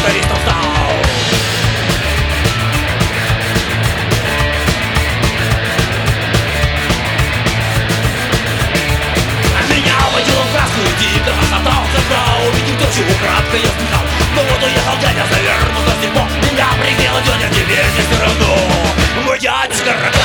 трактористом стал. Меня водил в краску и дико хохотал, когда увидел то, чего кратко я слыхал. Но вот уехал дядя, завернут до степо. Меня пригрела тетя, теперь мне все равно. Мой дядюшка